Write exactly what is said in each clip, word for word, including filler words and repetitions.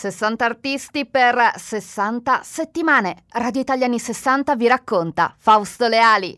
sessanta artisti per sessanta settimane. Radio Italia anni sessanta vi racconta Fausto Leali.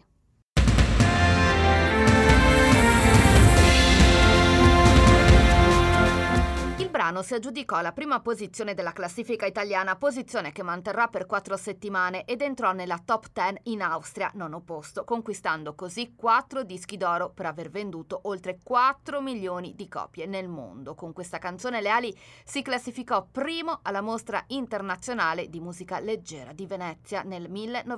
Il brano si aggiudicò la prima posizione della classifica italiana, posizione che manterrà per quattro settimane ed entrò nella top dieci in Austria, nono posto, conquistando così quattro dischi d'oro per aver venduto oltre quattro milioni di copie nel mondo. Con questa canzone Leali si classificò primo alla Mostra internazionale di musica leggera di Venezia nel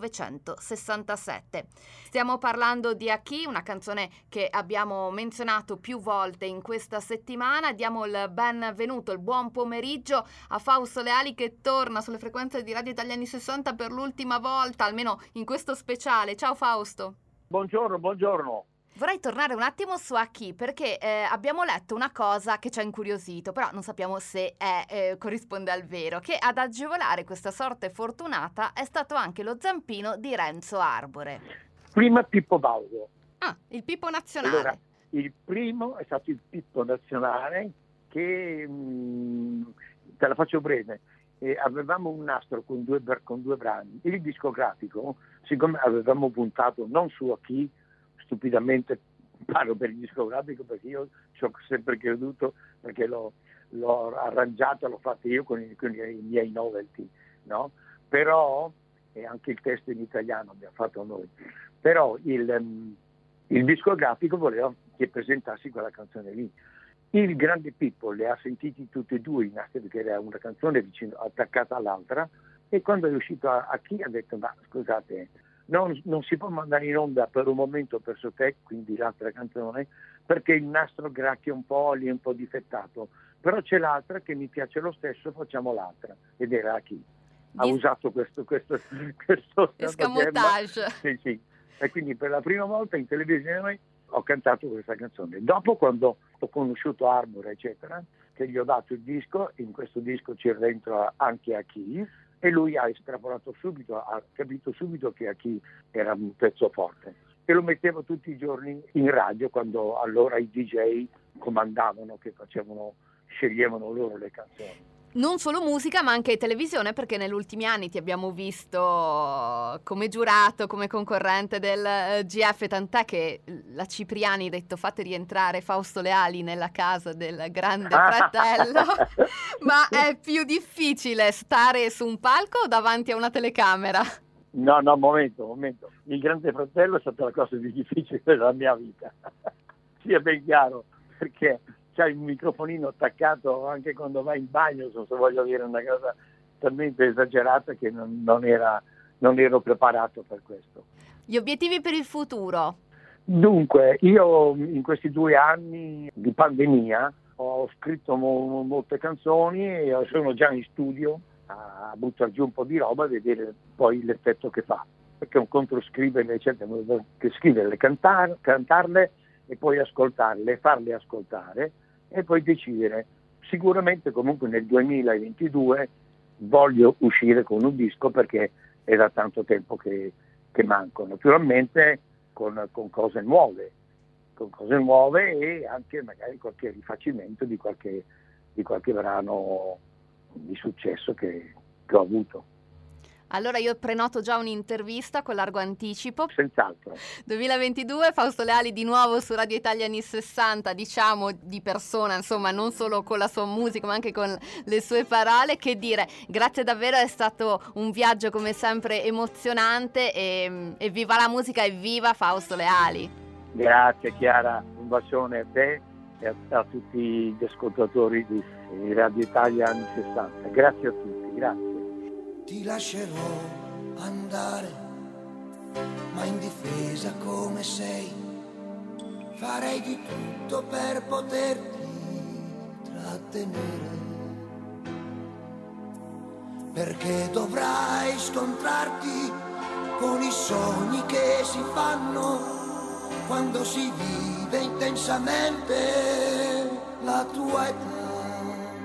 millenovecentosessantasette. Stiamo parlando di A Chi, una canzone che abbiamo menzionato più volte in questa settimana. Diamo il benvenuto, il buon pomeriggio a Fausto Leali che torna sulle frequenze di Radio Italia anni sessanta per l'ultima volta, almeno in questo speciale. Ciao Fausto. Buongiorno, buongiorno. Vorrei tornare un attimo su A Chi perché eh, abbiamo letto una cosa che ci ha incuriosito, però non sappiamo se è, eh, corrisponde al vero, che ad agevolare questa sorte fortunata è stato anche lo zampino di Renzo Arbore. Prima Pippo Baudo. Ah, il Pippo nazionale. Allora, il primo è stato il Pippo nazionale che, mh, te la faccio breve, eh, avevamo un nastro con due, con due brani. Il discografico, siccome avevamo puntato non su A Chi, stupidamente parlo per il discografico perché io ci ho sempre creduto, perché l'ho, l'ho arrangiato, l'ho fatto io con i, con i miei novelty, no? Però, e anche il testo in italiano abbiamo fatto noi, però il, um, il discografico voleva che presentassi quella canzone lì. Il grande Pippo le ha sentiti tutti e due i nastri, perché era una canzone vicino, attaccata all'altra, e quando è uscito A, a Chi ha detto: ma scusate, non, non si può mandare in onda per un momento Ho perso te, quindi l'altra canzone, perché il nastro gracchia un po', lì è un po' difettato, però c'è l'altra che mi piace lo stesso, facciamo l'altra, ed era A Chi. Ha Dis- usato questo questo questo escamotage. Sì, sì. E quindi per la prima volta in televisione ho cantato questa canzone. Dopo, quando ho conosciuto Arbore eccetera, che gli ho dato il disco, in questo disco c'è dentro anche A Chi, e lui ha estrapolato subito, ha capito subito che A Chi era un pezzo forte, e lo mettevo tutti i giorni in radio, quando allora i D J comandavano, che facevano, sceglievano loro le canzoni. Non solo musica ma anche televisione, perché negli ultimi anni ti abbiamo visto come giurato, come concorrente del G F, tant'è che la Cipriani ha detto: fate rientrare Fausto Leali nella casa del grande fratello. Ma è più difficile stare su un palco o davanti a una telecamera? No, no, momento, momento. Il grande fratello è stata la cosa più difficile della mia vita. Sia ben chiaro, perché c'hai un microfonino attaccato anche quando vai in bagno, se voglio dire una cosa talmente esagerata che non, non, era, non ero preparato per questo. Gli obiettivi per il futuro? Dunque, io in questi due anni di pandemia ho scritto mo- molte canzoni e sono già in studio a buttare giù un po' di roba e vedere poi l'effetto che fa. Perché un conto scriverle, eccetera, che scriverle, cantar, cantarle e poi ascoltarle, farle ascoltare e poi decidere. Sicuramente comunque nel duemilaventidue voglio uscire con un disco, perché è da tanto tempo che, che manco, naturalmente con, con cose nuove, con cose nuove e anche magari qualche rifacimento di qualche, di qualche brano di successo che, che ho avuto. Allora io prenoto già un'intervista con largo anticipo. Senz'altro. duemilaventidue, Fausto Leali di nuovo su Radio Italia anni sessanta, diciamo di persona, insomma, non solo con la sua musica ma anche con le sue parole. Che dire, grazie davvero, è stato un viaggio come sempre emozionante e, e viva la musica e viva Fausto Leali. Grazie Chiara, un bacione a te e a, a tutti gli ascoltatori di Radio Italia anni sessanta. Grazie a tutti, grazie. Ti lascerò andare, ma in difesa come sei, farei di tutto per poterti trattenere, perché dovrai scontrarti con i sogni che si fanno quando si vive intensamente la tua età.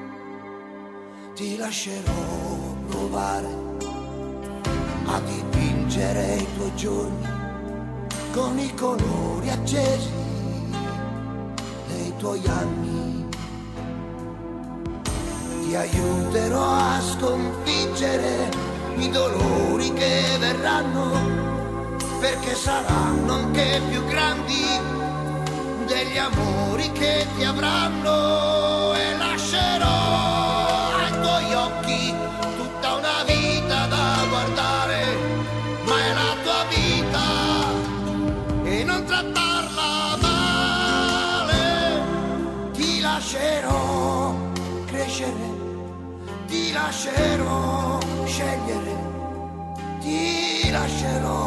Ti lascerò provare a dipingere i tuoi giorni con i colori accesi dei tuoi anni. Ti ti aiuterò a sconfiggere i dolori che verranno, perché saranno anche più grandi degli amori che ti avranno, e lascerò ai tuoi occhi tutta una vita da guardare, ma è la tua vita e non trattarla male. Ti lascerò crescere, ti lascerò scegliere, ti lascerò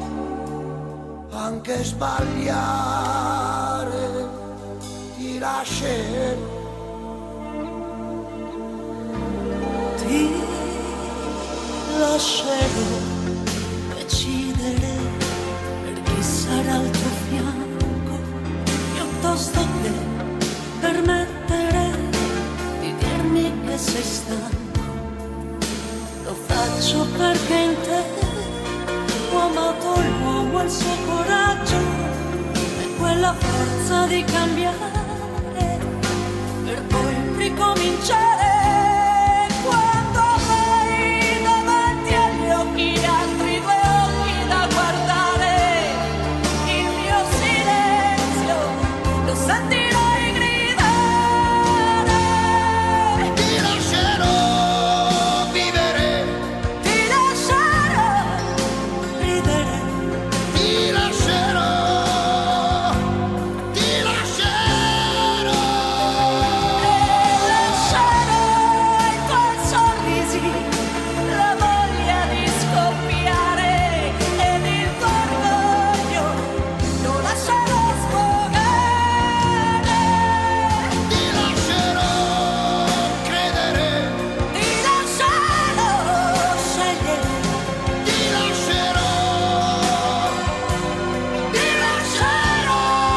anche sbagliare, ti lascerò, ti lascerò decidere per chi sarà al tuo fianco, piuttosto che permettere di dirmi che sei stanco. Lo faccio perché in te ho amato l'uomo e il suo coraggio e quella forza di cambiare per poi ricominciare. Quando vai davanti agli occhi altri due occhi da guardare, il mio silenzio lo sentirai gridare. ti lascerò vivere, Ti lascerò ridere, ti lascerò, ti lascerò. lascerò i tuoi sorrisi, la voglia di scoppiare ed il tuo orgoglio lo lascerò sfogare. Ti lascerò credere, Ti lascerò scegliere, ti lascerò, ti lascerò.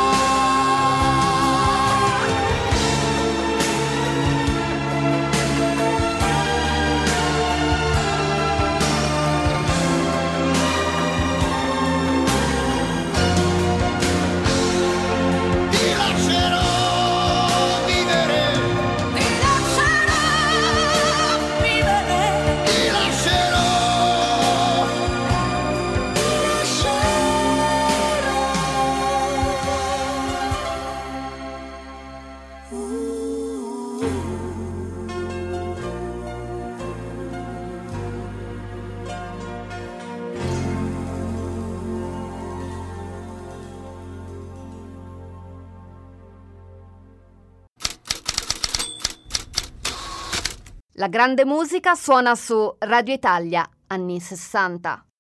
Ti lascerò vivere, ti lascerò vivere, ti lascerò. ti La grande musica suona su Radio Italia, anni sessanta.